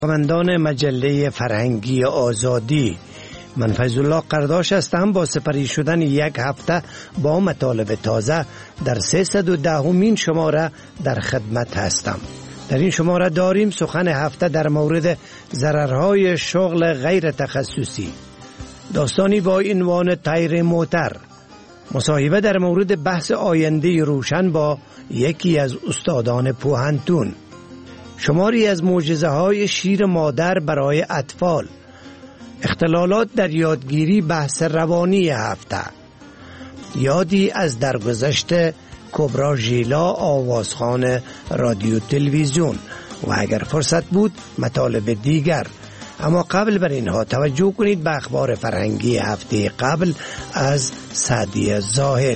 کارمندان مجله فرهنگی آزادی، من فیض الله قرداش هستم. با سپری شدن یک هفته با مطالب تازه در 310مین شماره در خدمت هستم. در این شماره داریم سخن هفته در مورد ضررهای شغل غیر تخصصی، داستانی با عنوان تایر موتر، مصاحبه در مورد بحث آینده روشن با یکی از استادان پوهنتون، شماری از معجزه‌های شیر مادر برای اطفال، اختلالات در یادگیری، بحث روانی هفته، یادی از درگذشت کبرا ژیلا، آوازخوان رادیو تلویزیون و اگر فرصت بود مطالب دیگر. اما قبل بر اینها توجه کنید به اخبار فرهنگی هفته قبل از سعدی زاهل.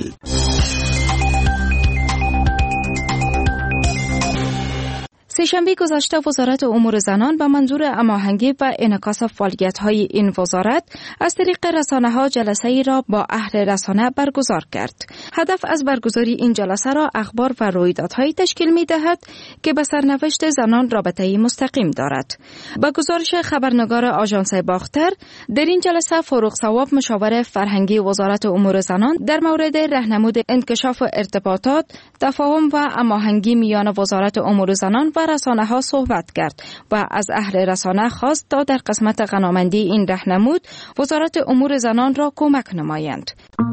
سه‌شنبه گذشته وزارت امور زنان به منظور هماهنگی و انعکاس فعالیت‌های این وزارت از طریق رسانه‌ها جلسه‌ای را با اهل رسانه برگزار کرد. هدف از برگزاری این جلسه را اخبار و رویدادهایی تشکیل می‌دهد که به سرنوشت زنان رابطه‌ای مستقیم دارد. با گزارش خبرنگار آژانس باختر، در این جلسه فاروق صواب، مشاور فرهنگی وزارت امور زنان، در مورد راهنمود انکشاف ارتباطات، تفاهم و هماهنگی میان وزارت امور زنان و رسانه‌ها صحبت کرد و از اهل رسانه خواست تا در قسمت غنامندی این راهنمود وزارت امور زنان را کمک نمایند.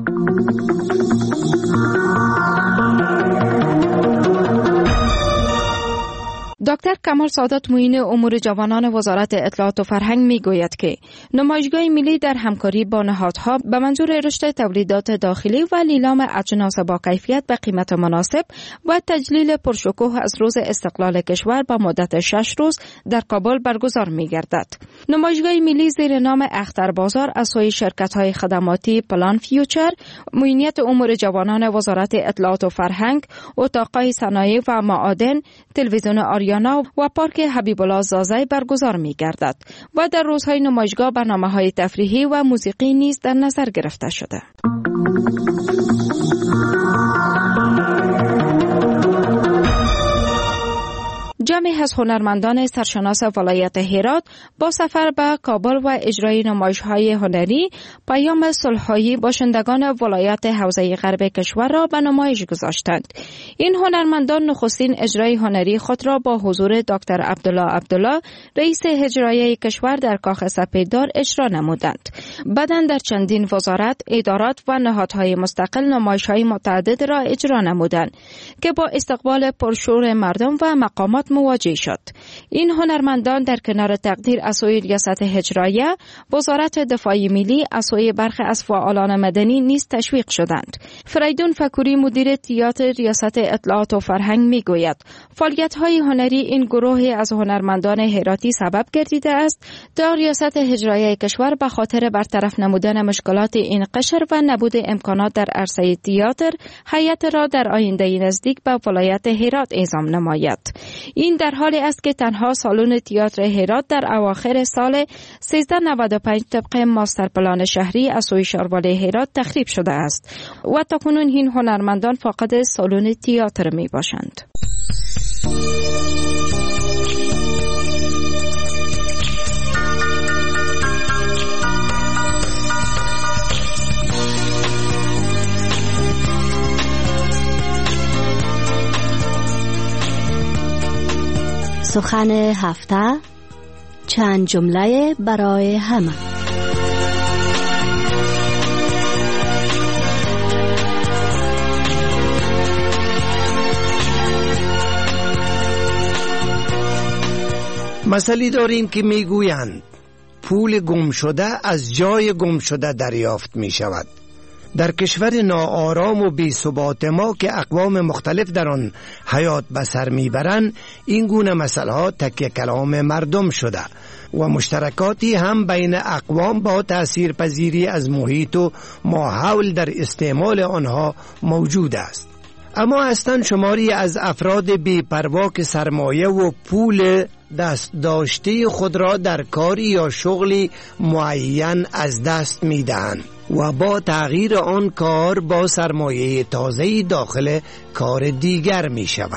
دکتر کمال سادات، معین امور جوانان وزارت اطلاعات و فرهنگ، میگوید که نمایشگاه ملی در همکاری با نهادها به منظور رشد تولیدات داخلی و لیلام اجناس با کیفیت به قیمت مناسب و تجلیل پرشکوه از روز استقلال کشور با مدت 6 روز در کابل برگزار می‌گردد. نمایشگاه ملی زیر نام اختر بازار از سوی شرکت‌های خدماتی پلان فیوچر، معینیت امور جوانان وزارت اطلاعات و فرهنگ، اتاق‌های صنایع و معادن، تلویزیون آریانا و پارک حبیب الله زازی برگزار می‌گردد و در روزهای نمایشگاه برنامه‌های تفریحی و موسیقی نیز در نظر گرفته شده. جمعی از هنرمندان سرشناس ولایت هرات با سفر به کابل و اجرای نمایش‌های هنری پیام صلح‌های باشندگان ولایت حوزه غرب کشور را به نمایش گذاشتند. این هنرمندان نخستین اجرای هنری خود را با حضور دکتر عبدالله رئیس هجرایه کشور در کاخ سپیددار اجرا نمودند. بعداً در چندین وزارت، ادارات و نهادهای مستقل نمایش‌های متعدد را اجرا نمودند که با استقبال پرشور مردم و مقامات مواجه شد. این هنرمندان در کنار تقدیر از سوی ریاست هجرایه، وزارت دفاع ملی، از سوی برخی از فعالان مدنی نیز تشویق شدند. فریدون فکوری، مدیر تئاتر ریاست اطلاعات و فرهنگ، میگوید فعالیت‌های هنری این گروهی از هنرمندان هراتی سبب گردیده است تا ریاست هجرایه کشور به خاطر برطرف نمودن مشکلات این قشر و نبود امکانات در عرصه تئاتر، هیئت را در آینده نزدیک به ولایت هرات اعزام نماید. این در حالی است که تنها سالن تئاتر هرات در اواخر سال 1395 طبق ماستر پلان شهری از سوی شاروالی هرات تخریب شده است و تاکنون این هنرمندان فاقد سالن تئاتر می باشند. سخن هفته، چند جمله برای همه. مسئله داریم که میگویند پول گم شده از جای گم شده دریافت می شود. در کشور ناآرام و بی ثبات ما که اقوام مختلف در آن حیات به سر میبرند، این گونه مسئله ها تکیه کلام مردم شده و مشترکاتی هم بین اقوام با تأثیر پذیری از محیط و ماحول در استعمال آنها موجود است. اما هستند شماری از افراد بی‌پروا که سرمایه و پول دست داشته خود را در کاری یا شغلی معین از دست می دهند و با تغییر آن کار با سرمایه تازه‌ای داخل کار دیگر می شوند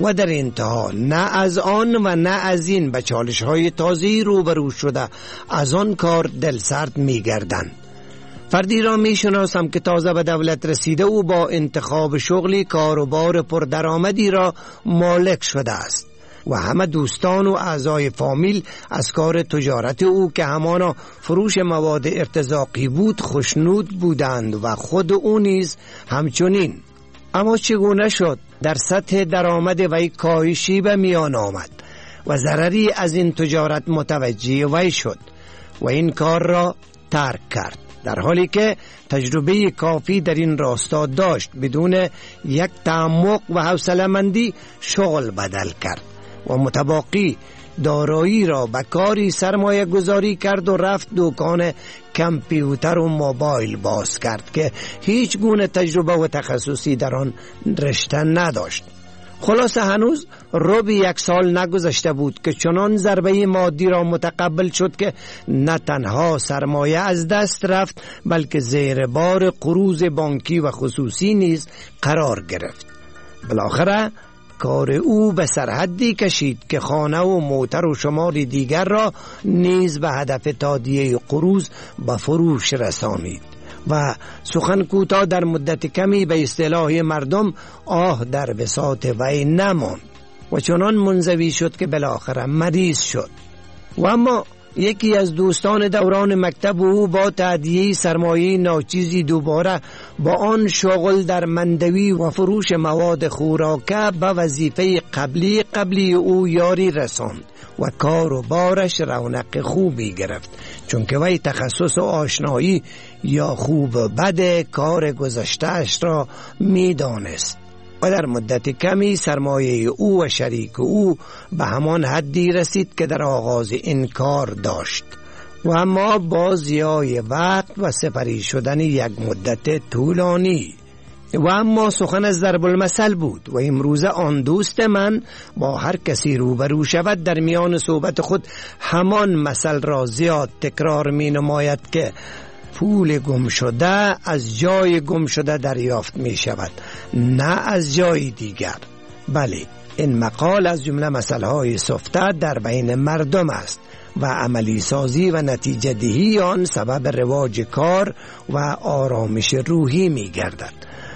و در انتها نه از آن و نه از این به چالش‌های تازه‌ای روبرو شده از آن کار دلسرد می‌گردند. فردی را می‌شناسم که تازه به دولت رسیده و با انتخاب شغلی کاروبار پردرآمدی را مالک شده است و همه دوستان و اعضای فامیل از کار تجارت او که همانا فروش مواد ارتزاقی بود خوشنود بودند و خود او نیز همچنین. اما چگونه شد در سطح درآمد وی کاهشی به میان آمد و ضرری از این تجارت متوجه وی شد و این کار را ترک کرد، در حالی که تجربه کافی در این راستا داشت. بدون یک تعمق و حوصله‌مندی شغل بدل کرد و متباقی دارایی را به کاری سرمایه گذاری کرد و رفت دکان کامپیوتر و موبایل باز کرد که هیچ گونه تجربه و تخصصی در آن رشته نداشت. خلاصه هنوز روبی 1 سال نگذشته بود که چنان ضربه مادی را متقبل شد که نه تنها سرمایه از دست رفت بلکه زیر بار قروض بانکی و خصوصی نیز قرار گرفت. بالاخره کار او به سرحدی کشید که خانه و موتر و شماری دیگر را نیز به هدف تادیه قروض به فروش رسانید و سخن کوتاه در مدت کمی به اصطلاح مردم آه در بساط وی نماند و چنان منزوی شد که بالاخره مریض شد. و اما یکی از دوستان دوران مکتب او با تادیه سرمایه ناچیزی دوباره با آن شغل در مندوی و فروش مواد خوراکه به وظیفه قبلی او یاری رساند و کار و بارش رونق خوبی گرفت، چون که وی تخصص و آشنایی یا خوب و بد کار گذشته‌اش را می دانست و در مدت کمی سرمایه او و شریک او به همان حدی رسید که در آغاز این کار داشت و اما با ضیاع وقت و سپری شدن یک مدت طولانی. و اما سخن از ضرب المثل بود و امروز آن دوست من با هر کسی روبرو شود در میان صحبت خود همان مثل را زیاد تکرار می نماید که پول گم شده از جای گم شده دریافت می شود، نه از جای دیگر. بله، این مقال از جمله مثلهای سفته در بین مردم است و عملی سازی و نتیجه دهی آن سبب رواج کار و آرامش روحی می گردد.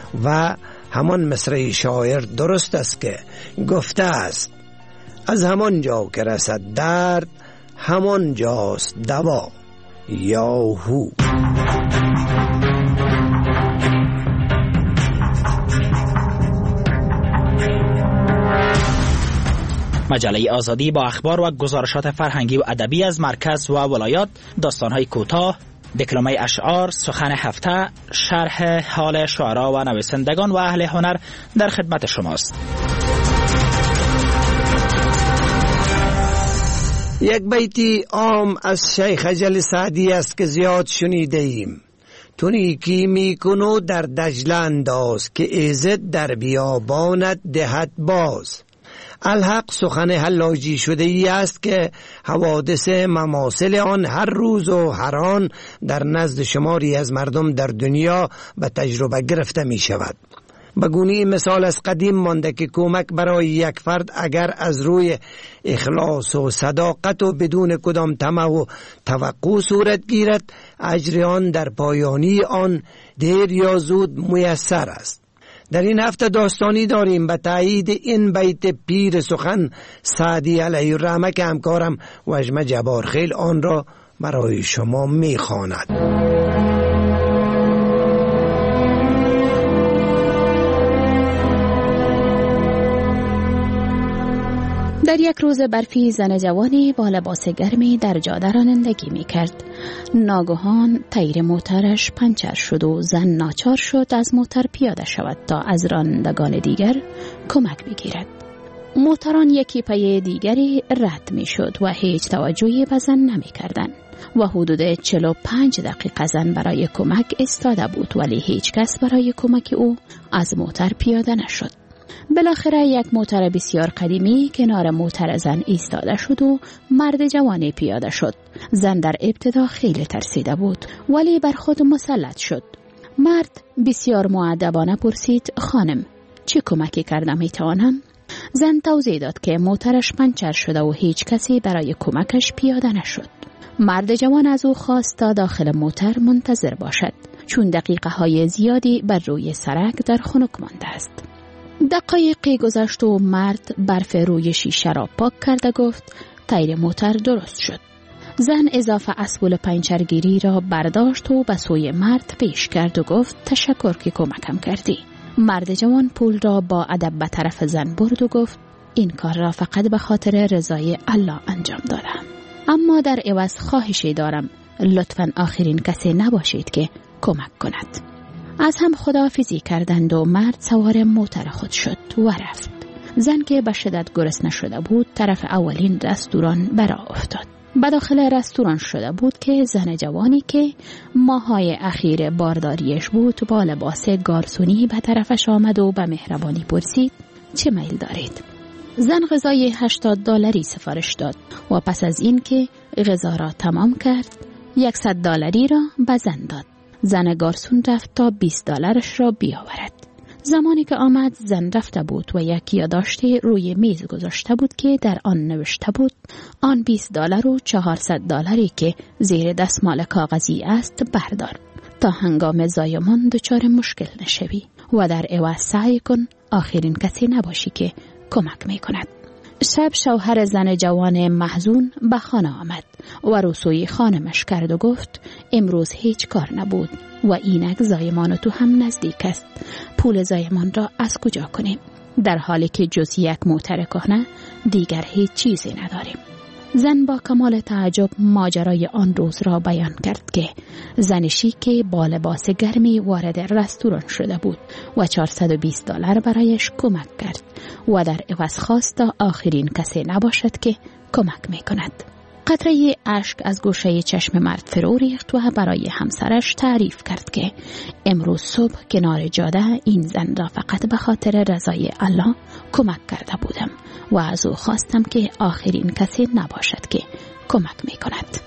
و همان مصرع شاعر درست است که گفته است از همان جا که رسد درد همان جاست دوا. یاهو. مجله آزادی با اخبار و گزارشات فرهنگی و ادبی از مرکز و ولایات، داستان‌های کوتاه، دکلمه اشعار، سخن هفته، شرح حال شعرا و نویسندگان و اهل هنر در خدمت شماست. یک بیتی عام از شیخ اجل سعدی است که زیاد شنیده ایم. تو نیکی میکنو در دجله انداز که ایزد در بیابانت دهد باز. الحق سخن حلاجی شده ای است که حوادث مماثل آن هر روز و هر آن در نزد شماری از مردم در دنیا به تجربه گرفته می شود. به گونه مثال از قدیم مانده که کمک برای یک فرد اگر از روی اخلاص و صداقت و بدون کدام طمع و توقع صورت گیرد، اجر آن در پایانی آن دیر یا زود میسر است. در این هفته داستانی داریم به تایید این بیت پیر سخن سعدی علیه الرحمه که همکارم وجمه جبارخیل آن را برای شما میخواند. در یک روز برفی زن جوانی با لباس گرمی در جاده رانندگی می کرد. ناگهان تیر موترش پنچر شد و زن ناچار شد از موتر پیاده شود تا از رانندگان دیگر کمک بگیرد. موتران یکی پی دیگری رد می شد و هیچ توجهی به زن نمی کردن و حدود 45 دقیقه زن برای کمک ایستاده بود، ولی هیچ کس برای کمک او از موتر پیاده نشد. بالاخره یک موتر بسیار قدیمی کنار موتر زن ایستاده شد و مرد جوانی پیاده شد. زن در ابتدا خیلی ترسیده بود ولی بر خود مسلط شد. مرد بسیار مؤدبانه پرسید: خانم، چه کمکی کردم میتوانم؟ زن توضیح داد که موترش پنچر شده و هیچ کسی برای کمکش پیاده نشد. مرد جوان از او خواست تا داخل موتر منتظر باشد، چون دقیقه های زیادی بر روی سرک در خنک مانده است. دقایقی گذشت و مرد برف روی شیشه را پاک کرد و گفت تایر موتر درست شد. زن اضافه اسبول پنچرگیری را برداشت و به سوی مرد پیش کرد و گفت تشکر که کمکم کردی. مرد جوان پول را با ادب به طرف زن برد و گفت این کار را فقط به خاطر رضای الله انجام دادم، اما در عوض خواهشی دارم لطفاً آخرین کسی نباشید که کمک کند. از هم خداحافظی کردند و مرد سوار موتر خود شد و رفت. زن که به شدت گرسنه شده بود طرف اولین رستوران برا افتاد. به داخل رستوران شده بود که زن جوانی که ماهای اخیر بارداریش بود با لباس گارسونی به طرفش آمد و به مهربانی پرسید چه میل دارید؟ زن غذای $80 سفارش داد و پس از این که غذا را تمام کرد $100 را به زن داد. زن گارسون رفت تا $20 را بیاورد. زمانی که آمد زن رفته بود و یک یادداشتی روی میز گذاشته بود که در آن نوشته بود آن $20 و $400 که زیر دستمال کاغذی است بردار تا هنگام زایمان دچار مشکل نشوی و در عوض سعی کن آخرین کسی نباشی که کمک می کند. شب شوهر زن جوان محزون به خانه آمد و رسوی خانمش کرد و گفت امروز هیچ کار نبود و اینک زایمان تو هم نزدیک است. پول زایمان را از کجا کنیم؟ در حالی که جز یک موتر کهنه دیگر هیچ چیزی نداریم. زن با کمال تعجب ماجرای آن روز را بیان کرد که زن شیک با لباس گرمی وارد رستوران شده بود و $420 برایش کمک کرد و در عوض خواست تا آخرین کسی نباشد که کمک می کند. قطره اشک از گوشه چشم مرد فرو ریخت و برای همسرش تعریف کرد که امروز صبح کنار جاده این زن را فقط به خاطر رضای الله کمک کرده بودم و از او خواستم که آخرین کسی نباشد که کمک می کند.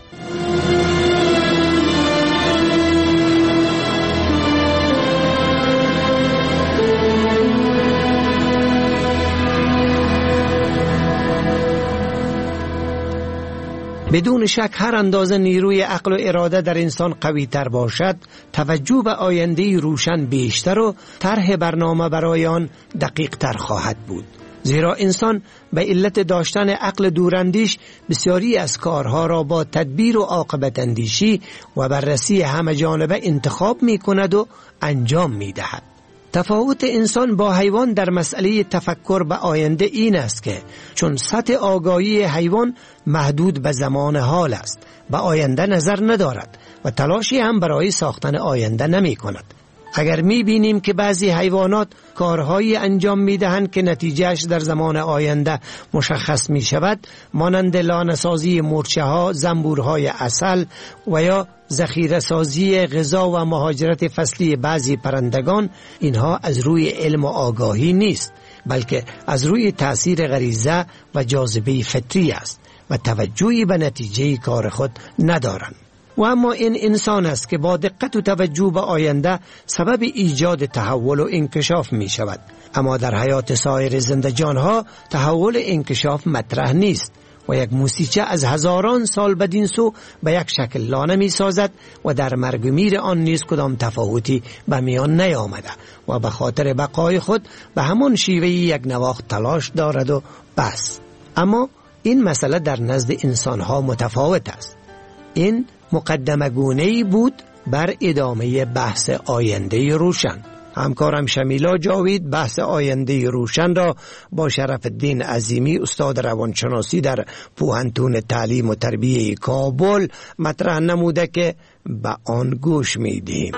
بدون شک هر اندازه نیروی عقل و اراده در انسان قوی تر باشد، توجه به آینده روشن بیشتر و طرح برنامه برای آن دقیق تر خواهد بود. زیرا انسان به علت داشتن عقل دوراندیش بسیاری از کارها را با تدبیر و عاقبت اندیشی و بررسی همه جانبه انتخاب می کند و انجام می دهد. تفاوت انسان با حیوان در مسئله تفکر به آینده این است که چون سطح آگاهی حیوان محدود به زمان حال است، به آینده نظر ندارد و تلاشی هم برای ساختن آینده نمی کند. اگر می بینیم که بعضی حیوانات کارهایی انجام می دهند که نتیجهش در زمان آینده مشخص می شود، مانند لانه‌سازی مورچه ها، زنبورهای عسل و یا ذخیره سازی غذا و مهاجرت فصلی بعضی پرندگان، اینها از روی علم و آگاهی نیست، بلکه از روی تأثیر غریزه و جاذبه فطری است و توجهی به نتیجه کار خود ندارند. و اما این انسان است که با دقت و توجه به آینده سبب ایجاد تحول و انکشاف می شود. اما در حیات سایر زندگانها تحول انکشاف مطرح نیست و یک موسیقی از هزاران سال بدین سو به یک شکل لانه می سازد و در مرگ و میر آن نیز کدام تفاوتی به میان نیامده و به خاطر بقای خود به همان شیوه یک نواخت تلاش دارد و بس. اما این مسئله در نزد انسانها متفاوت است. این مقدمه گونه‌ای بود بر ادامه بحث آینده روشن. همکارم شمیلا جاوید بحث آینده روشن را با شرف الدین عظیمی استاد روانشناسی در پوهنتون تعلیم و تربیه کابل مطرح نموده که به آن گوش می‌دهیم.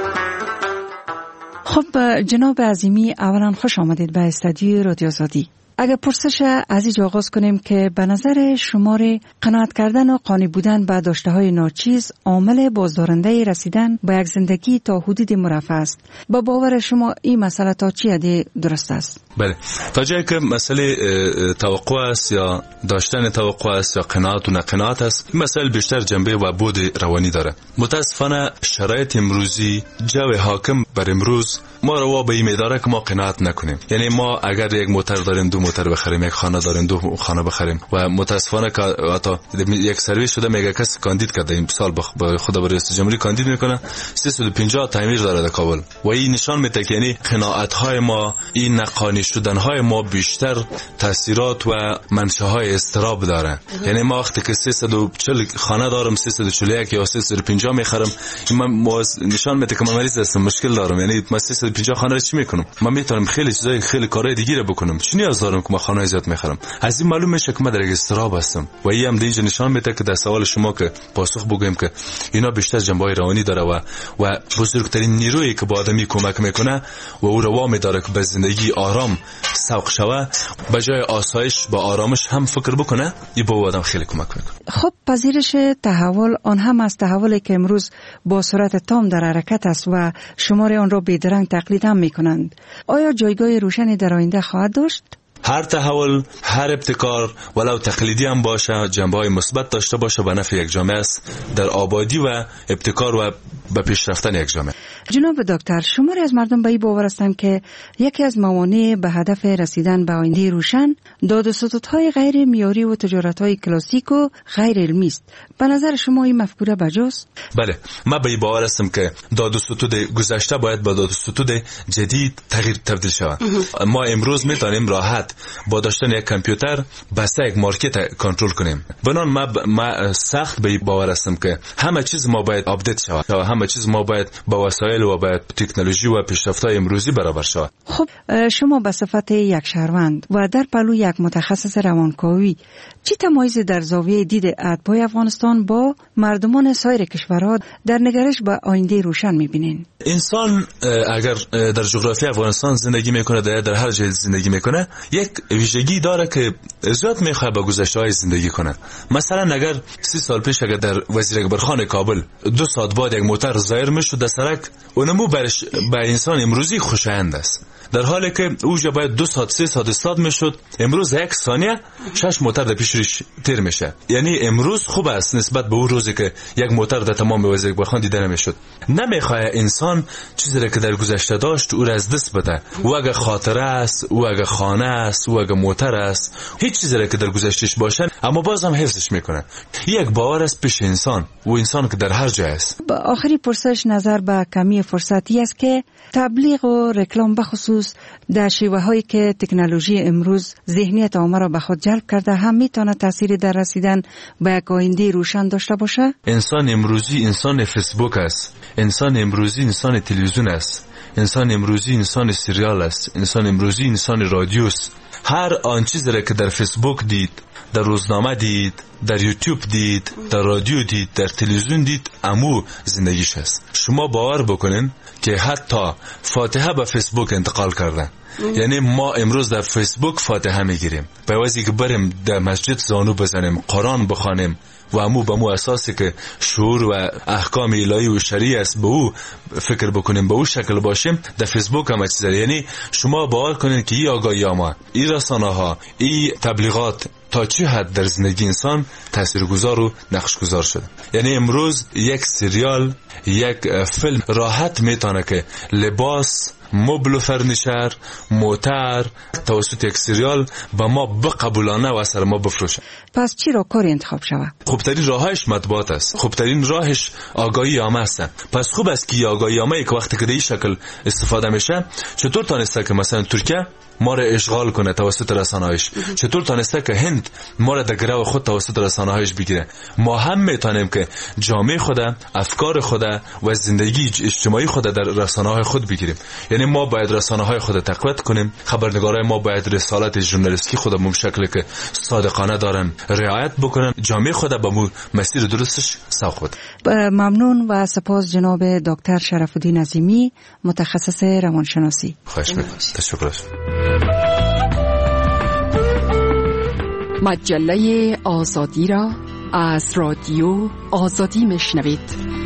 خب جناب عظیمی، اولا خوش آمدید به استودیوی رادیو آزادی. اگر پرسش از اینجا آغاز کنیم که به نظر شمار قناعت کردن و قانع بودن به داشته‌های ناچیز عامل بازدارنده رسیدن به یک زندگی تا حدود مرفه است. با باور شما این مسئله تا چی حد درست است؟ بله، تا جایی که مسئله توقع است یا داشتن توقع است یا قناعت و نقناعت است، این مسئله بیشتر جنبه و بود روانی داره. متاسفانه شرایط امروزی، جو حاکم بر امروز ما رو به این میداره که ما قناعت نکنیم. یعنی ما اگر یک موتر داریم، دو موتر بخریم، یک خانه داریم، دو خانه بخریم. و متاسفانه که حتی یک سرویس شده میگه کسی کاندید کرده این سال به خدا برای رئیس جمهوری کاندید میکنه 350 تعمیر داره در کابل. و این نشان میده که یعنی قناعت های ما، این نقانی شدن های ما بیشتر تاثیرات و منشأهای اضطراب داره. یعنی ما وقتی که 340 خانه دارم 341 یا 350 میخرم، من نشان میده که من مریض هستم، مشکل دارم. یعنی من 350 خانه رو چی میکنم؟ من میتونم خیلی چیزای خیلی کارهای دیگه رو بکنم. چی نیاز دارم که من خانه زیاد میخرم؟ از این معلوم میشه که من در اضطراب هستم. و این هم اینجا نشان میده که در سوال شما که پاسخ بگویم که اینا بیشتر جنبه‌های روانی داره و بزرگترین نیرویی که به آدمی کمک میکنه و او رو وامی داره که به زندگی آرام سوق شوه، به جای آسایش با آرامش هم فکر بکنه، این به آدم خیلی کمک میکنه. خب پذیرش تحول آن هم از تحولی که امروز با سرعت تام در حرکت است و شمار آن را بیدرنگ تقلید هم میکنند. آیا جایگاه روشنی در آینده خواهد داشت؟ هر تحول، هر ابتکار ولو تقلیدی هم باشه، جنبه‌های مثبت داشته باشه به نفع یک جامعه است در آبادی و ابتکار و به پیشرفتن یک جامعه. جناب دکتر، شماری از مردم به این باور هستند که یکی از موانع به هدف رسیدن به آینده روشن داد و ستدهای غیر معیاری و تجارت‌های کلاسیک و غیر علمی است. به نظر شما این مفکوره بجاست؟ بله، من به این باور هستم که داد و ستد گذشته باید به داد و ستد جدید تغییر تبدیل شود. ما امروز میتونیم راحت با داشتن یک کامپیوتر بس یک مارکت کنترل کنیم. بنان ما سخت به این باور هستم که همه چیز ما باید آپدیت شود. همه چیز ما باید با وسایل و با تکنولوژی و پیشرفت‌های امروزی برابر شود. خب شما به صفت یک شهروند و در پلو یک متخصص روانکاوی چی تمایزی در زاویه دید اتباع افغانستان با مردمان سایر کشورها در نگرش به آینده روشن می‌بینین؟ انسان اگر در جغرافی افغانستان زندگی میکنه، در هر جای زندگی میکنه، یک ویژگی داره که زیاد میخواد با گذشته‌های زندگی کنه. مثلا اگر 30 سال پیش اگر در وزیر اکبرخان کابل 2 ساعت بعد یک موتر ظاهر میشد در سرک، اونمو برش به انسان امروزی خوشایند است، در حالی که اوجا باید 2 ساعت 3 ساعت استاد میشد، امروز 1 ثانیه 6 موتر در پیشش تیر میشه. یعنی امروز خوب است نسبت به اون روزی که یک موتر در تمام وزیر اکبرخان دیده نمیشد. نمیخواد انسان چیزی را که در گذشته داشت او را از دست بده. او اگه خاطره است، او اگه خانه است، او اگه موتر است، هیچ چیزی را که در گذشتهش باشه اما باز هم حفظش میکنه. یک باور است پیش انسان و انسان که در هر جای است. با آخری پرسش نظر به کمی فرصتی است که تبلیغ و رکلام بخصوص در شیوه هایی که تکنولوژی امروز ذهنیت عامه را به خود جلب کرده هم میتونه تأثیری در رسیدن به یک آینده روشن داشته باشه؟ انسان امروزی انسان فیسبوک است، انسان امروزی انسان تلویزیون است، انسان امروزی انسان سریال است، انسان امروزی انسان رادیو است. هر آن چیزی را که در فیسبوک دید، در روزنامه دید، در یوتیوب دید، در رادیو دید، در تلویزیون دید، امو زندگیش است. شما باور بکنین که حتی فاتحه به فیسبوک انتقال کرده. یعنی ما امروز در فیسبوک فاتحه میگیریم، به واسه که بریم در مسجد زانو بزنیم، قرآن بخوانیم و امو به مو اساسی که شعور و احکام الهی و شریعه است به او فکر بکنیم، به او شکل باشیم، در فیسبوک هم چیزه. یعنی شما باور کنین که این آگاهی‌ها، این رسانه‌ها، این تبلیغات تا چه حد در زندگی انسان تاثیرگذار و نقشگذار شده. یعنی امروز یک سریال، یک فیلم راحت میتونه که لباس، مبل و فرنیچر، موتر توسط یک سریال به ما بقبولانه و اثر ما بفروشه. پس چی را کاری انتخاب شود؟ خوبترین راهش مطبوعات است، خوبترین راهش آگاهی عامه است. پس خوب است که آگاهی عامه که وقتی که در این شکل استفاده میشه، چطور تانسته که مثلا ترکیه ما را اشغال کنه توسط رسانه‌هاش، چطور تانسته که هند ما را در گرو خود توسط رسانه‌هاش بگیره. ما هم میتونیم که جامعه خود، افکار خود و زندگی اجتماعی خود در رسانه‌های خود بگیریم. یعنی ما باید رسانه‌های خود تقویت کنیم، خبرنگارای ما باید رسالت ژورنالیستی خود به شکلی که صادقانه دارن رعایت بکنن، جامعه خود به مسیر درستش سوق بده. ممنون و سپاس جناب دکتر شرف الدین عظیمی، متخصص روانشناسی. خواهش می‌کنم. تشکر. مجله آزادی را از رادیو آزادی میشنوید.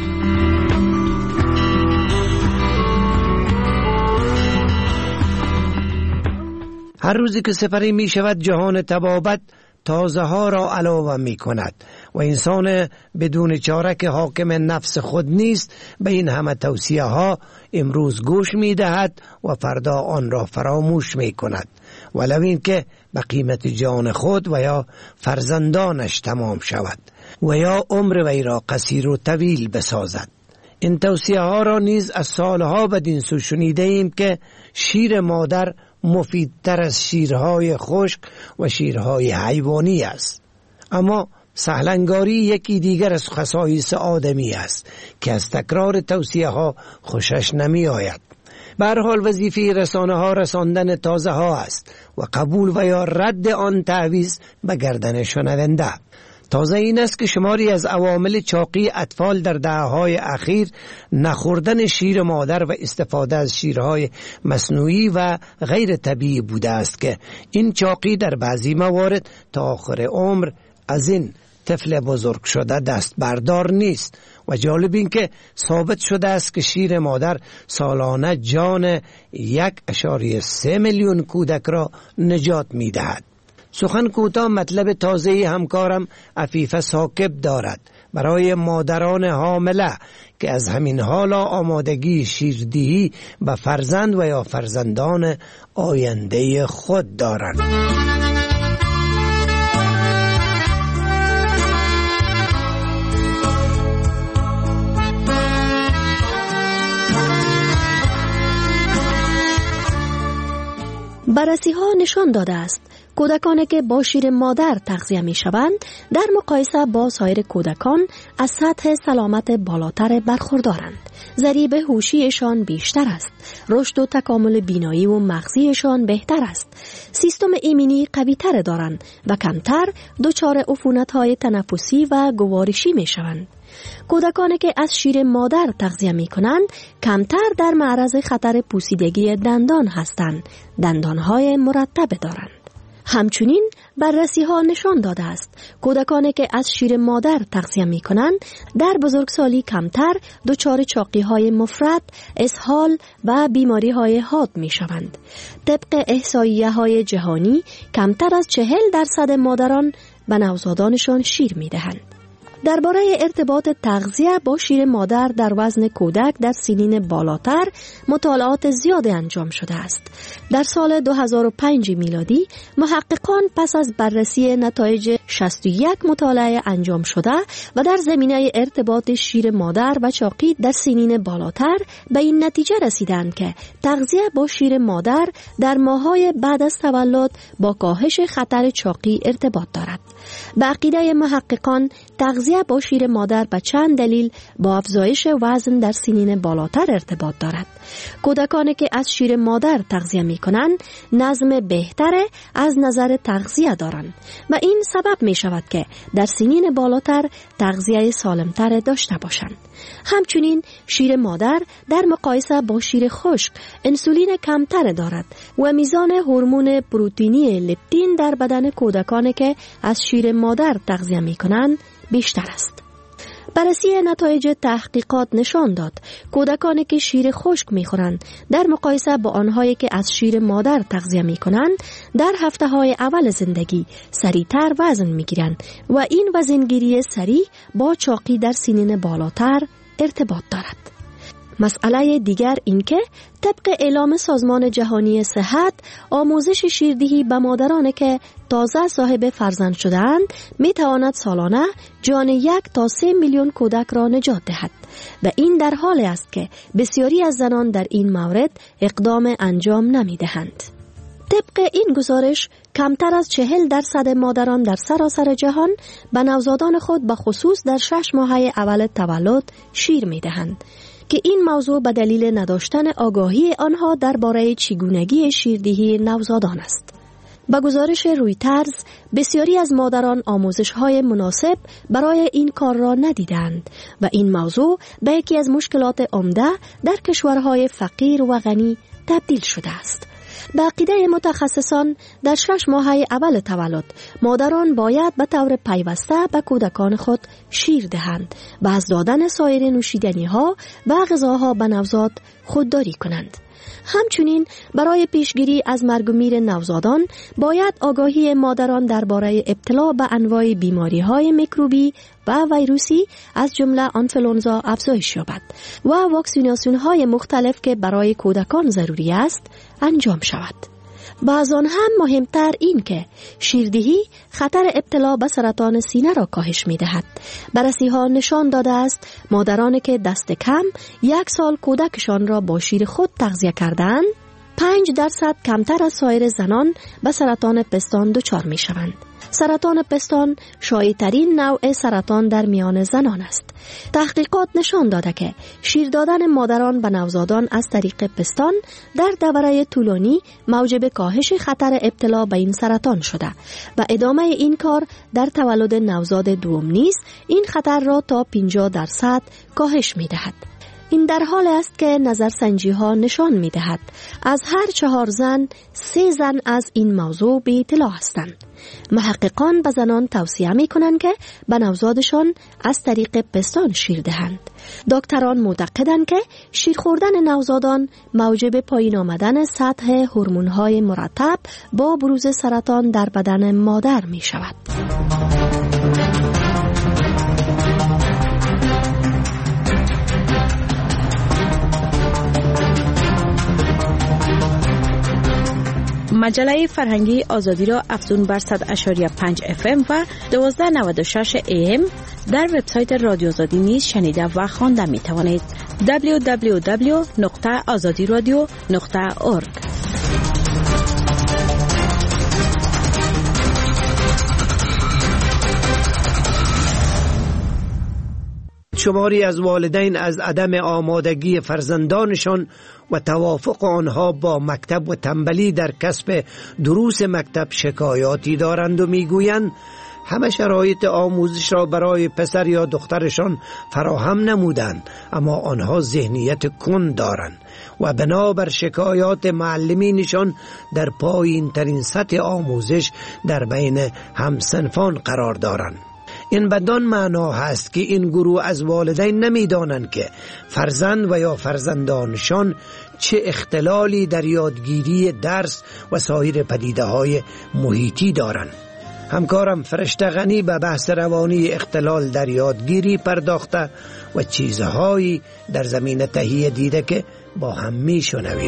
هر روزی که سپری می شود جهان تبابت تازه ها را علاوه می کند و انسان بدون چاره که حاکم نفس خود نیست به این همه توصیه ها امروز گوش می دهد و فردا آن را فراموش می کند، ولو این که به قیمت جان خود و یا فرزندانش تمام شود و یا عمر وی را قصیر و طویل بسازد. این توصیه ها را نیز از سالها بدین سو شنیده ایم که شیر مادر مفیدتر از شیرهای خشک و شیرهای حیوانی است. اما سهلنگاری یکی دیگر از خصایص آدمی است که از تکرار توصیه ها خوشش نمی آید. به هر حال وظیفه رسانه ها رساندن تازه ها است و قبول و یا رد آن تعویض به گردن شنونده. تازه این است که شماری از عوامل چاقی اطفال در دهه‌های اخیر نخوردن شیر مادر و استفاده از شیرهای مصنوعی و غیر طبیعی بوده است که این چاقی در بعضی موارد تا آخر عمر از این طفل بزرگ شده دست بردار نیست. و جالب این که ثابت شده است که شیر مادر سالانه جان 1.3 میلیون کودک را نجات می دهد. سخن کوتاه مطلب تازه همکارم عفیفه ثاقب دارد برای مادران حامله که از همین حالا آمادگی شیردهی به فرزند و یا فرزندان آینده خود دارند. بررسی ها نشان داده است کودکانی که با شیر مادر تغذیه می شوند در مقایسه با سایر کودکان از سطح سلامت بالاتر برخوردارند. ضریب هوشیشان بیشتر است. رشد و تکامل بینایی و مغزیشان بهتر است. سیستم ایمنی قوی تر دارند و کمتر دچار عفونت‌های تنفسی و گوارشی می شوند. کودکانی که از شیر مادر تغذیه می کنند کمتر در معرض خطر پوسیدگی دندان هستند. دندانهای مرتب دارند. همچنین بررسی ها نشان داده است کودکانی که از شیر مادر تغذیه می کنند در بزرگسالی کمتر دچار چاقی های مفرط، اسهال و بیماری های حاد می شوند. طبق احصاییه های جهانی کمتر از 40% مادران به نوزادانشان شیر می دهند. درباره ارتباط تغذیه با شیر مادر در وزن کودک در سنین بالاتر مطالعات زیادی انجام شده است. در سال 2005 میلادی محققان پس از بررسی نتایج 61 مطالعه انجام شده و در زمینه ارتباط شیر مادر و چاقی در سنین بالاتر به این نتیجه رسیدند که تغذیه با شیر مادر در ماه‌های بعد از تولد با کاهش خطر چاقی ارتباط دارد. به عقیده محققان تغذیه با شیر مادر به چند دلیل با افزایش وزن در سنین بالاتر ارتباط دارد. کودکانی که از شیر مادر تغذیه می کنند نظم بهتره از نظر تغذیه دارند و این سبب می شود که در سنین بالاتر تغذیه سالمتر داشته باشند. همچنین شیر مادر در مقایسه با شیر خشک انسولین کمتر دارد و میزان هورمون پروتئینی لپتین در بدن کودکانی که از شیر مادر تغذیه می کنند بیشتر است. بررسی نتایج تحقیقات نشان داد کودکانی که شیر خشک می‌خورند در مقایسه با آنهایی که از شیر مادر تغذیه می‌کنند در هفته‌های اول زندگی سریعتر وزن می‌گیرند و این وزنگیری سریع با چاقی در سنین بالاتر ارتباط دارد. مسئله دیگر این که طبق اعلام سازمان جهانی صحت آموزش شیردهی به مادران که تازه صاحب فرزند شده‌اند می‌تواند سالانه جان 1 تا 3 میلیون کودک را نجات دهد و این در حالی است که بسیاری از زنان در این مورد اقدام انجام نمی‌دهند. طبق این گزارش کمتر از 40% مادران در سراسر جهان به نوزادان خود به خصوص در 6 ماهه اول تولد شیر می‌دهند که این موضوع به دلیل نداشتن آگاهی آنها درباره چگونگی شیردهی نوزادان است. با گزارش رویترز بسیاری از مادران آموزش‌های مناسب برای این کار را ندیدند و این موضوع به یکی از مشکلات عمده در کشورهای فقیر و غنی تبدیل شده است. به عقیده متخصصان در 6 ماه اول تولد مادران باید به طور پیوسته به کودکان خود شیر دهند و از دادن سایر نوشیدنی ها و غذاها به نوزاد خودداری کنند. همچنین برای پیشگیری از مرگ و میر نوزادان باید آگاهی مادران درباره ابتلا به انواع بیماری‌های میکروبی و ویروسی از جمله آنفلونزا افزایش یابد و واکسیناسیون‌های مختلف که برای کودکان ضروری است انجام شود. بعض آن هم مهمتر این که شیردهی خطر ابتلا به سرطان سینه را کاهش می دهد. بررسی ها نشان داده است مادرانی که دست کم 1 سال کودکشان را با شیر خود تغذیه کردند 5% کمتر از سایر زنان به سرطان پستان دچار می شوند. سرطان پستان شایع‌ترین نوع سرطان در میان زنان است. تحقیقات نشان داده که شیر دادن مادران به نوزادان از طریق پستان در دوره طولانی موجب کاهش خطر ابتلا به این سرطان شده و ادامه این کار در تولد نوزاد دوم نیز این خطر را تا 50% کاهش می دهد. این در حال است که نظرسنجی ها نشان می دهد از هر 4 زن 3 زن از این موضوع بی اطلاع هستند. محققان به زنان توصیه می کنند که به نوزادشان از طریق پستان شیر دهند. دکتران معتقدند که شیر خوردن نوزادان موجب پایین آمدن سطح هورمون های مرتب با بروز سرطان در بدن مادر می شود. مجله فرهنگی آزادی را افزون بر 100.5 FM و 1296 AM در وبسایت رادیو آزادی نیز شنیده و خوانده می توانید. www.azadiradio.org. شماری از والدین از عدم آمادگی فرزندانشان و توافق آنها با مکتب و تنبلی در کسب دروس مکتب شکایاتی دارند و میگویند همه شرایط آموزش را برای پسر یا دخترشان فراهم نمودند، اما آنها ذهنیت کند دارند و بنابر شکایات معلمینشان در پایین ترین سطح آموزش در بین همسنفان قرار دارند. این بدان معنا هست که این گروه از والدین نمیدانند که فرزند و یا فرزندانشان چه اختلالی در یادگیری درس و سایر پدیده های محیطی دارند. همکارم فرشته غنی به بحث روانی اختلال در یادگیری پرداخته و چیزهایی در زمینه تهیه دیده که با هم میشنویم.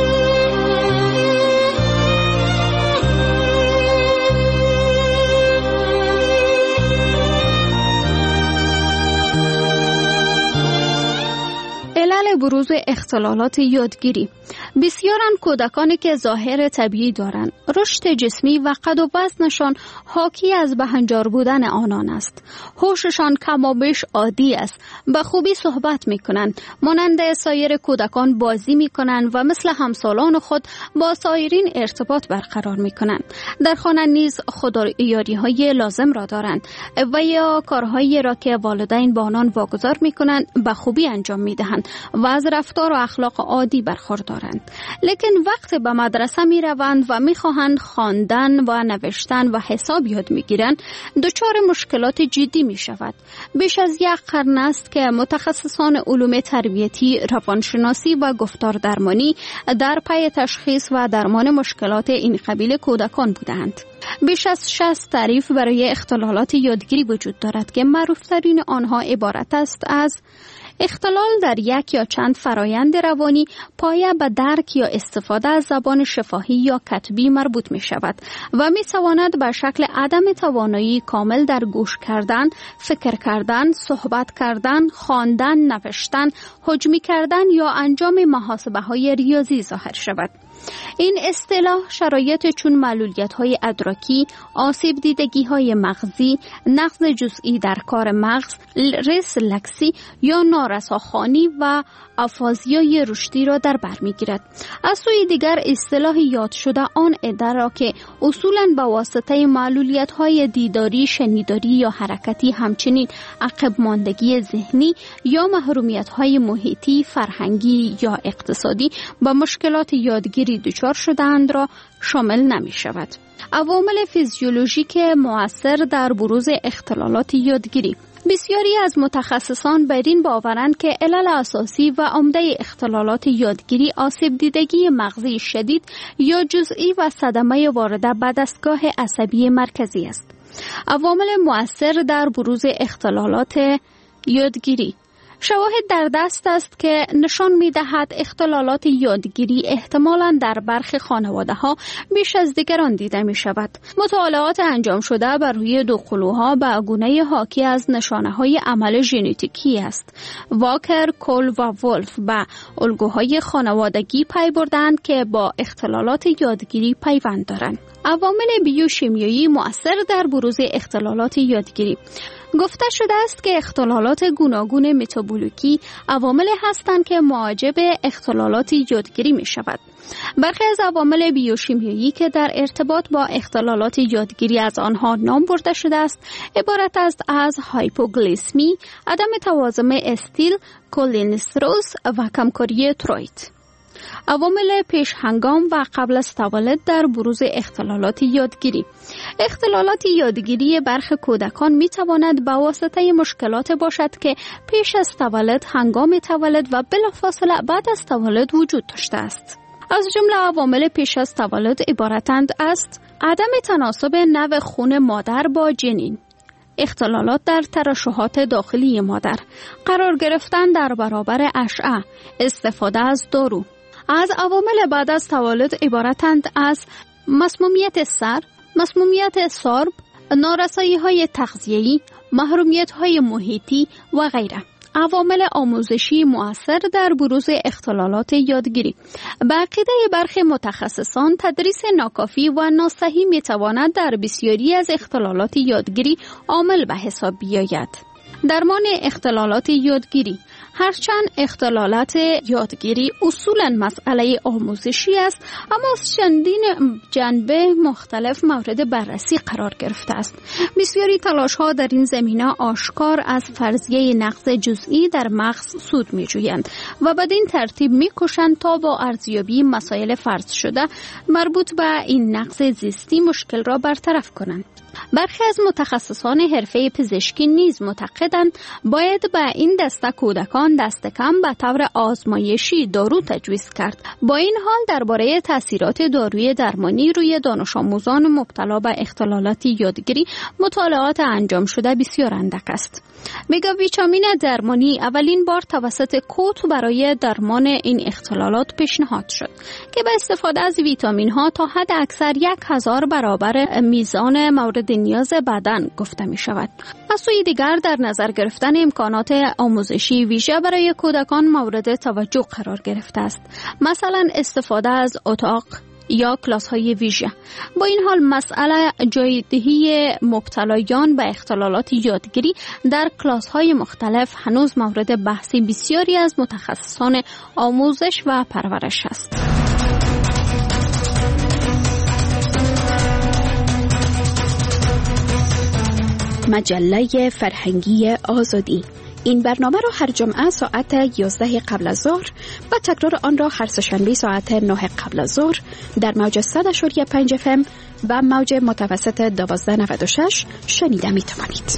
بروز اختلالات یادگیری. بسیارن کودکانی که ظاهر طبیعی دارند، رشد جسمی و قد و وزنشان حاکی از بهنجار بودن آنان است. هوششان کم و بیش عادی است، به خوبی صحبت میکنند، مانند سایر کودکان بازی میکنند و مثل همسالان خود با سایرین ارتباط برقرار میکنند. در خانه نیز خودآرایی های لازم را دارند و یا کارهایی را که والدین با آنان واگذار میکنند به خوبی انجام میدهند و از رفتار و اخلاق عادی برخوردارند. لیکن وقت به مدرسه می روند و می خواهند خواندن و نوشتن و حساب یاد می گیرند، دچار مشکلات جدی می شود. بیش از 1 قرن است که متخصصان علوم تربیتی، روانشناسی و گفتار درمانی در پی تشخیص و درمان مشکلات این قبیل کودکان بودند. بیش از 60 تعریف برای اختلالات یادگیری وجود دارد که معروفترین آنها عبارت است از اختلال در یک یا چند فرایند روانی پایه به درک یا استفاده از زبان شفاهی یا کتبی مربوط می شود و می تواند به شکل عدم توانایی کامل در گوش کردن، فکر کردن، صحبت کردن، خواندن، نوشتن، حجمی کردن یا انجام محاسبه های ریاضی ظاهر شود. این اصطلاح شرایط چون معلولیت‌های ادراکی، آسیب دیدگی‌های مغزی، نقص جزئی در کار مغز، ریسلکسی یا نارساخوانی و آفازیای رشدی را در بر می‌گیرد. از سوی دیگر اصطلاح یاد شده آن عده را که اصولاً به واسطه معلولیت‌های دیداری، شنیداری یا حرکتی، همچنین عقب ماندگی ذهنی یا محرومیت‌های محیطی، فرهنگی یا اقتصادی با مشکلات یادگیری یادگیری دچار شده‌اند را شامل نمی شود. عوامل فیزیولوژیک مؤثر در بروز اختلالات یادگیری. بسیاری از متخصصان بر این باورند که علل اساسی و عمده اختلالات یادگیری آسیب دیدگی مغزی شدید یا جزئی و صدمه وارده به دستگاه عصبی مرکزی است. عوامل مؤثر در بروز اختلالات یادگیری. شواهد در دست است که نشان می دهد اختلالات یادگیری احتمالاً در برخی خانواده ها بیش از دیگران دیده می شود. مطالعات انجام شده بر روی دوقلوها به گونه حاکی از نشانه های عمل ژنتیکی است. واکر، کول و ولف به الگوهای خانوادگی پی بردند که با اختلالات یادگیری پیوند دارند. عوامل بیوشیمیایی مؤثر در بروز اختلالات یادگیری. گفته شده است که اختلالات گوناگون متابولیکی عوامل هستند که موجب اختلالات یادگیری می شود. برخی از عوامل بیوشیمیایی که در ارتباط با اختلالات یادگیری از آنها نام برده شده است عبارت است از هایپوگلیسمی، عدم توازن استیل، کولینستروز و کمکاری تروید. عوامل پیش هنگام و قبل از تولد در بروز اختلالات یادگیری. اختلالات یادگیری برخی کودکان می تواند به واسطه مشکلات باشد که پیش از تولد، هنگام تولد و بلافاصله بعد از تولد وجود داشته است. از جمله عوامل پیش از تولد عبارتند است: عدم تناسب نوع خون مادر با جنین، اختلالات در ترشحات داخلی مادر، قرار گرفتن در برابر اشعه، استفاده از دارو. از عوامل بعد از تولد عبارتند از مسمومیت سر، مسمومیت سارب، نارسایی‌های تغذیه‌ای، محرومیت‌های محیطی و غیره. عوامل آموزشی مؤثر در بروز اختلالات یادگیری. به عقیده برخی متخصصان تدریس ناکافی و ناصحیح می‌تواند در بسیاری از اختلالات یادگیری عامل به حساب بیاید. درمان اختلالات یادگیری. هرچند اختلالات یادگیری اصولاً مسئله آموزشی است، اما از چندین جنبه مختلف مورد بررسی قرار گرفته است. بسیاری تلاش‌ها در این زمینه آشکار از فرضیه نقص جزئی در مغز سود می‌جویند و بدین ترتیب می‌کوشند تا با ارزیابی مسائل فرض شده مربوط به این نقص زیستی مشکل را برطرف کنند. برخی از متخصصان حرفه پزشکی نیز معتقدند باید به این دسته کودکان دست کم به طور آزمایشی دارو تجویز کرد. با این حال درباره تاثیرات داروی درمانی روی دانش آموزان مبتلا به اختلالات یادگیری مطالعات انجام شده بسیار اندک است. مگا ویتامین درمانی اولین بار توسط کوت برای درمان این اختلالات پیشنهاد شد که به استفاده از ویتامین ها تا حد اکثر 1000 برابر میزان مورد نیاز بدن گفته می شود. از سوی دیگر در نظر گرفتن امکانات آموزشی ویژه برای کودکان مورد توجه قرار گرفته است. مثلا استفاده از اتاق یا کلاس های ویژه. با این حال مسئله جایدهی مبتلایان به اختلالات یادگیری در کلاس های مختلف هنوز مورد بحث بسیاری از متخصصان آموزش و پرورش است. مجله فرهنگی آزادی. این برنامه را هر جمعه ساعت 11 قبل از ظهر و تکرار آن را هر سه‌شنبه ساعت 9 قبل از ظهر در موج 100.5 FM و موج متوسط 1296 شنیده می توانید.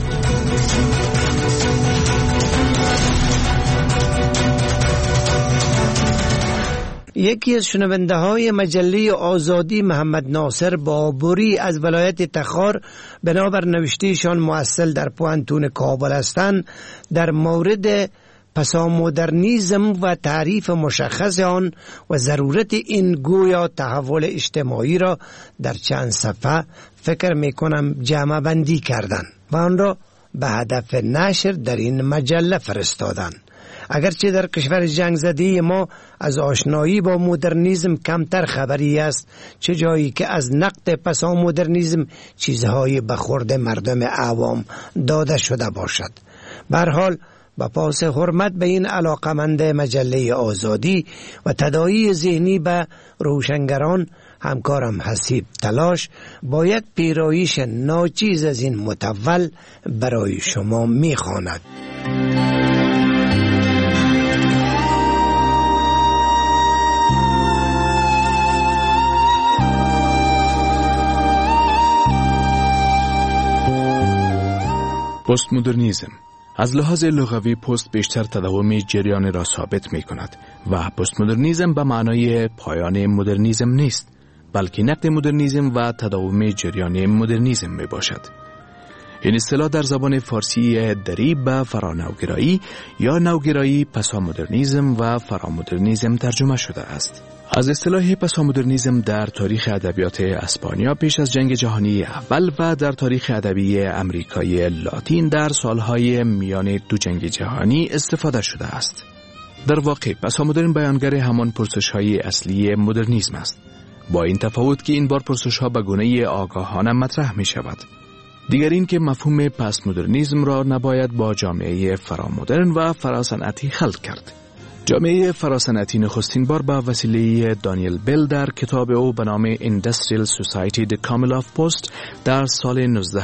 یکی از شنونده های مجله آزادی محمد ناصر بابوری از ولایت تخار بنابر نوشتهشان مؤثر در پوانتون کابل هستند در مورد پسامدرنیسم و تعریف مشخص آن و ضرورت این گویا تحول اجتماعی را در چند صفحه فکر میکنم جمع بندی کردن و آن را به هدف نشر در این مجله فرستادن. اگرچه در کشور جنگ زده ما از آشنایی با مدرنیسم کمتر خبری است، چه جایی که از نقد پسامدرنیسم چیزهای به خورد مردم عوام داده شده باشد. به هر حال با پاس حرمت به این علاقمند مجله آزادی و تداعی ذهنی به روشنگران، همکارم حسیب تلاش با یک پیرایش ناچیز از این متول برای شما میخواند. پست مدرنیزم. از لحاظ لغوی پست بیشتر تداوم جریان را ثابت می کند و پست مدرنیزم به معنای پایان مدرنیزم نیست، بلکه نقد مدرنیزم و تداوم جریان مدرنیزم می باشد. این اصطلاح در زبان فارسی دری به فرانوگرایی یا نوگرایی پسامدرنیزم و فرامدرنیزم ترجمه شده است. از اصطلاح پسامدرنیزم در تاریخ ادبیات اسپانیا پیش از جنگ جهانی اول و در تاریخ ادبی امریکای لاتین در سالهای میان دو جنگ جهانی استفاده شده است. در واقع پسامدرن بیانگر همان پرسش‌های اصلی مدرنیزم است، با این تفاوت که این بار پرسش‌ها به گونه آگاهانه مطرح می‌شود. دیگر این که مفهوم پس مدرنیزم را نباید با جامعه فرامدرن و فراصنعتی خلط کرد. جامعه فراصنعتی نخستین بار با وسیله دانیل بیل در کتاب او به نام Industrial Society The Camel of Post در سال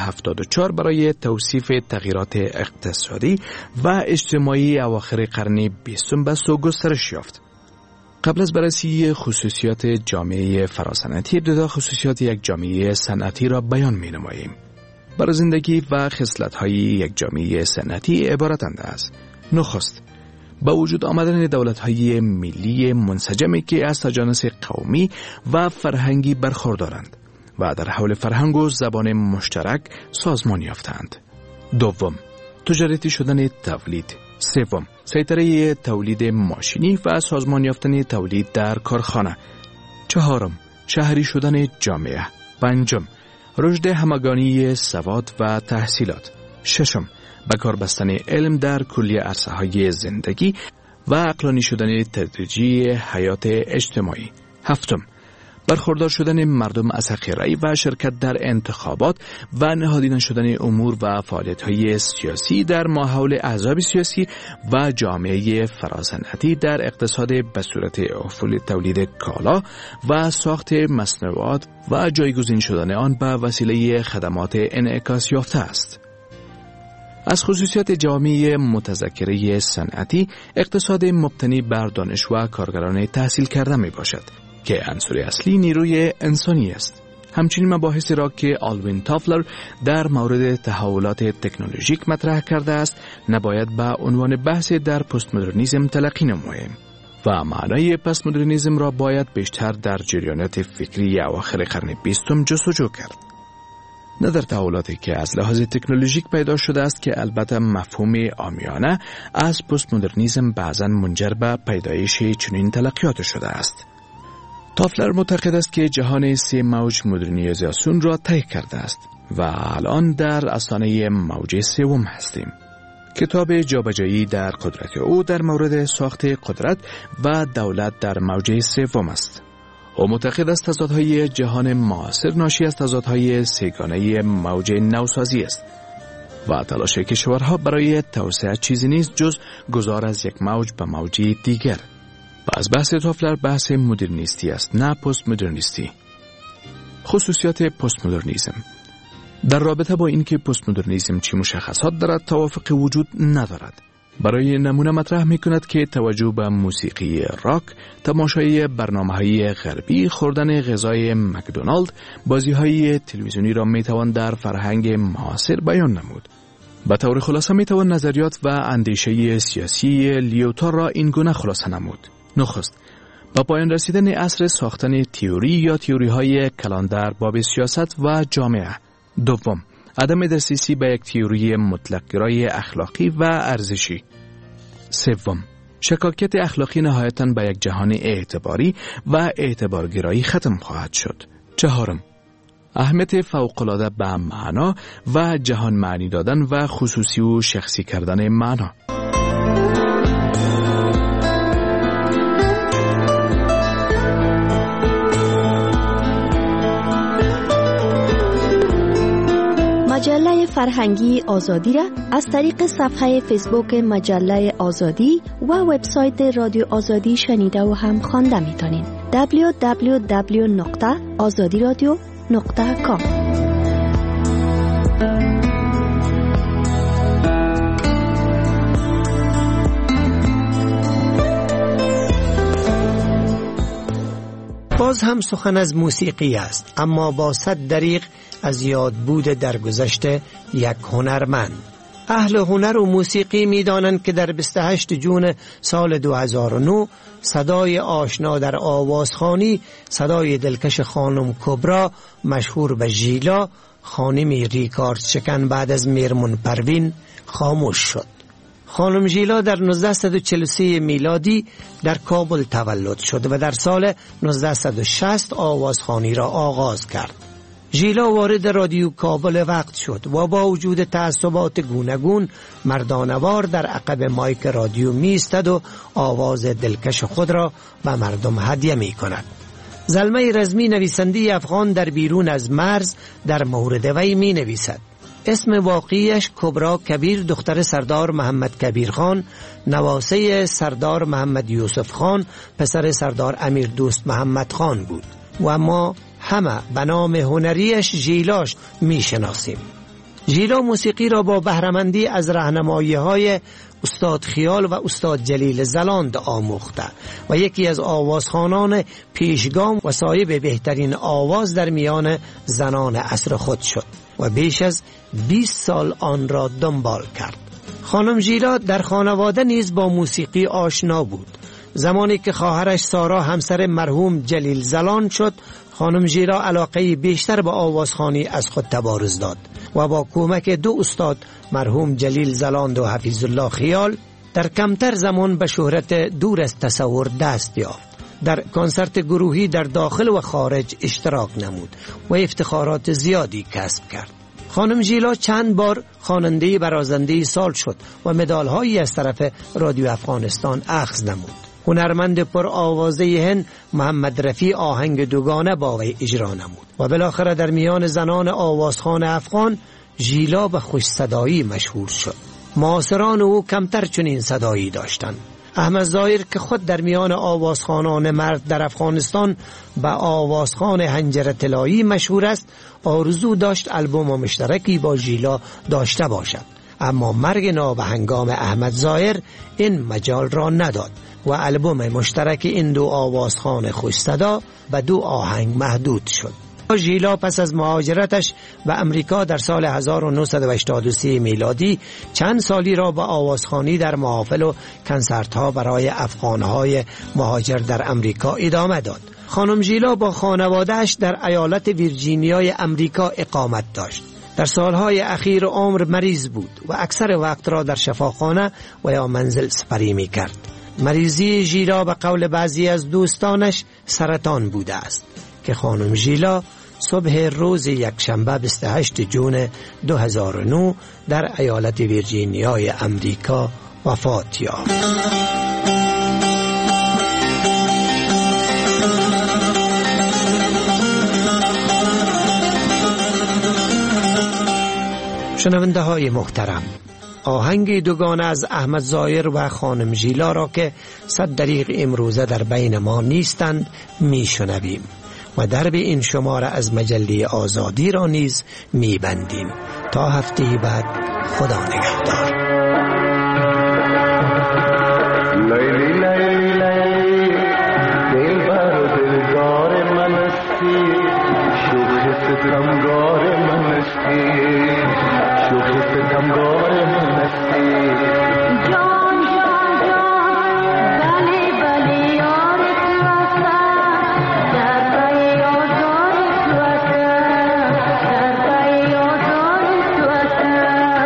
1974 برای توصیف تغییرات اقتصادی و اجتماعی اواخر قرن 20 بست و گسترش یافت. قبل از بررسی خصوصیات جامعه فراصنعتی، ابتدا خصوصیات یک جامعه صنعتی را بیان می‌نماییم. برای زندگی و خصلت‌های یک جامعه صنعتی عبارتند از: نخست، با وجود آمدن دولت‌های ملی منسجمی که از تجانس قومی و فرهنگی برخوردارند و در حول فرهنگ و زبان مشترک سازمان یافتند. دوم، تجارتی شدن تولید. سوم، سیطره تولید ماشینی و سازمان یافتن تولید در کارخانه. چهارم، شهری شدن جامعه. پنجم، رشد همگانی سواد و تحصیلات. ششم، به کار بستن علم در کلیه عرصه‌های زندگی و عقلانی شدن تدریجی حیات اجتماعی. هفتم، برخوردار شدن مردم از حق رأی و شرکت در انتخابات و نهادینه شدن امور و فعالیت‌های سیاسی در ماحول احزاب سیاسی و جامعه فراصنعتی در اقتصاد به صورت افول تولید کالا و ساخت مصنوعات و جایگزین شدن آن به وسیله خدمات انعکاس یافته است. از خصوصیات جامعه متذکره صنعتی، اقتصاد مبتنی بر دانش و کارگران تحصیل کرده می باشد که عنصر اصلی نیروی انسانی است. همچنین مباحثی را که آلوین تافلر در مورد تحولات تکنولوژیک مطرح کرده است نباید به عنوان بحث در پست مدرنیزم تلقی نماییم و معنای پست مدرنیزم را باید بیشتر در جریانات فکری اواخر قرن 20 جستجو کرد، نه در تحولاتی که از لحاظ تکنولوژیک پیدا شده است که البته مفهوم عامیانه از پست مدرنیزم بعضاً منجر به پیدایش چنین تلقیات شده است. تافلر معتقد است که جهان سه موج مدرنیزاسیون را طی کرده است و الان در آستانه موج سوم هستیم. کتاب جابجایی در قدرت او در مورد ساخت قدرت و دولت در موج سوم است. او معتقد است تضادهای جهان معاصر ناشی از تضادهای سه‌گانه موج نوسازی است و تلاش کشورها برای توسعه چیزی نیست جز گذار از یک موج به موج دیگر. و از بحث تافلر بحث مدرنیستی است، نه پست مدرنیستی. خصوصیات پست مدرنیزم. در رابطه با اینکه پست مدرنیزم چه مشخصات دارد توافق وجود ندارد. برای نمونه مطرح می کند که توجه به موسیقی راک، تماشای برنامه‌های غربی، خوردن غذای مکدونالد، بازی‌های تلویزیونی را می توان در فرهنگ معاصر بیان نمود. به طور خلاصه می توان نظریات و اندیشه سیاسی لیوتار را این گونه خلاصه نمود. نخست، با پایان رسیدن عصر ساختن تئوری یا تئوری‌های کلان در باب سیاست و جامعه. دوم، عدم دسترسی به یک تئوری مطلق گرای اخلاقی و ارزشی. سوم، شکاکیت اخلاقی نهایتاً به یک جهان اعتباری و اعتبارگرایی ختم خواهد شد. چهارم، اهمیت فوق‌العاده به معنا و جهان معنی دادن و خصوصی و شخصی کردن معنا. مجله فرهنگی آزادی را از طریق صفحه فیسبوک مجله آزادی و وبسایت رادیو آزادی شنیده و هم خوانده می‌تونید. www.azadiradio.com. باز هم سخن از موسیقی است، اما با 100 دریغ از یاد بود در گذشته یک هنرمند. اهل هنر و موسیقی می دانند که در 28 جون سال 2009 صدای آشنا در آوازخوانی، صدای دلکش خانم کبرا مشهور به ژیلا، خانمی ریکارد شکن بعد از میرمون پروین، خاموش شد. خانم ژیلا در 1943 میلادی در کابل تولد شد و در سال 1960 آوازخوانی را آغاز کرد. ژیلا وارد رادیو کابل وقت شد و با وجود تعصبات گوناگون مردانوار در عقب مایک رادیو می ایستد و آواز دلکش خود را به مردم هدیه می کند. زلمه رزمی نویسنده افغان در بیرون از مرز در مورد وی می نویسد. اسم واقعیش کبرا کبیر دختر سردار محمد کبیر خان، نواسه سردار محمد یوسف خان، پسر سردار امیر دوست محمد خان بود و ما همه به نام هنریش ژیلاش می شناسیم. ژیلا موسیقی را با بهره‌مندی از راهنمایی‌های استاد خیال و استاد جلیل زلاند آموخته و یکی از آوازخوانان پیشگام و صاحب بهترین آواز در میان زنان عصر خود شد و بیش از 20 سال آن را دنبال کرد. خانم ژیلا در خانواده نیز با موسیقی آشنا بود. زمانی که خواهرش سارا همسر مرحوم جلیل زلاند شد، خانم ژیلا علاقه بیشتر به آوازخوانی از خود تبارز داد و با کمک دو استاد مرحوم جلیل زلاند و حفیظ الله خیال در کمتر زمان به شهرت دور از تصور دست یافت. در کنسرت گروهی در داخل و خارج اشتراک نمود و افتخارات زیادی کسب کرد. خانم ژیلا چند بار خواننده برازنده سال شد و مدال‌هایی از طرف رادیو افغانستان اخذ نمود. هنرمند پر آوازه هند محمد رفیع آهنگ دوگانه با وی اجرا نمود و بالاخره در میان زنان آوازخوان افغان ژیلا به خوش صدایی مشهور شد. معاصران او کمتر چنین صدایی داشتند. احمد ظاهر که خود در میان آوازخوانان مرد در افغانستان به آوازخوان حنجره طلایی مشهور است، آرزو داشت البوم مشترکی با ژیلا داشته باشد، اما مرگ نابهنگام احمد ظاهر این مجال را نداد و البوم مشترک این دو آوازخوان خوش صدا به 2 آهنگ محدود شد. ژیلا پس از مهاجرتش به امریکا در سال 1983 میلادی چند سالی را به آوازخوانی در محافل و کنسرت‌ها برای افغان‌های مهاجر در امریکا ادامه داد. خانم ژیلا با خانواده‌اش در ایالت ویرجینیای امریکا اقامت داشت. در سالهای اخیر عمر مریض بود و اکثر وقت را در شفاخانه و یا منزل سپری می کرد. مریضی ژیلا به قول بعضی از دوستانش سرطان بوده است که خانم ژیلا صبح روز یکشنبه 28 جون 2009 در ایالت ویرجینیای امریکا وفات یافت. شنونده های محترم، آهنگ دوگانه از احمد ظاهر و خانم ژیلا را که 100 دقیق امروزه در بین ما نیستند می شنویم و درب این شماره از مجله آزادی را نیز می بندیم. تا هفته بعد، خدا نگهدار. لیلی لیلی لیلی دلبر دلدار منستی، شوخ ستمگار منستی، شوخ ستمگار منستی. جان جان جان بلی بلی یار توسا، در پای آزار توسا، در پای آزار توسا.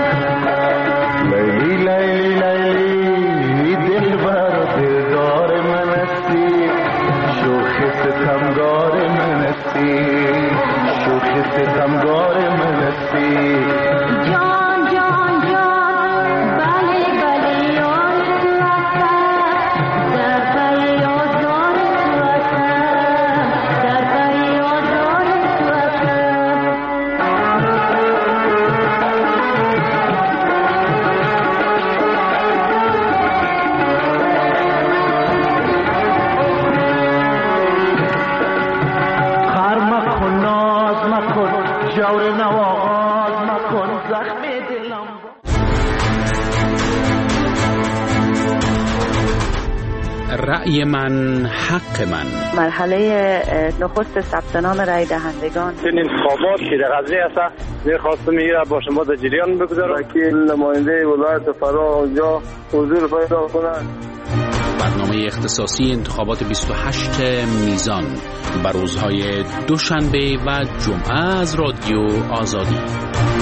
لیلی لیلی لیلی دلبر دلدار منستی، شوخ ستمگار منستی، شوخ ستمگار منستی. جان جان جان بلی بلی یار توسا، در پای آزار توسا، در پای آزار توسا. خر مکن ناز مکن جور رأی من حق من. مرحله نخست ثبت نام رای دهندگان. این انتخابات که در قضیه است می‌خواستم میره با شما در جریان بگذارم که نماینده ولایت فرا اونجا حضور پیدا کنند. برنامه اختصاصی انتخابات 28 میزان بر روزهای دوشنبه و جمعه از رادیو آزادی.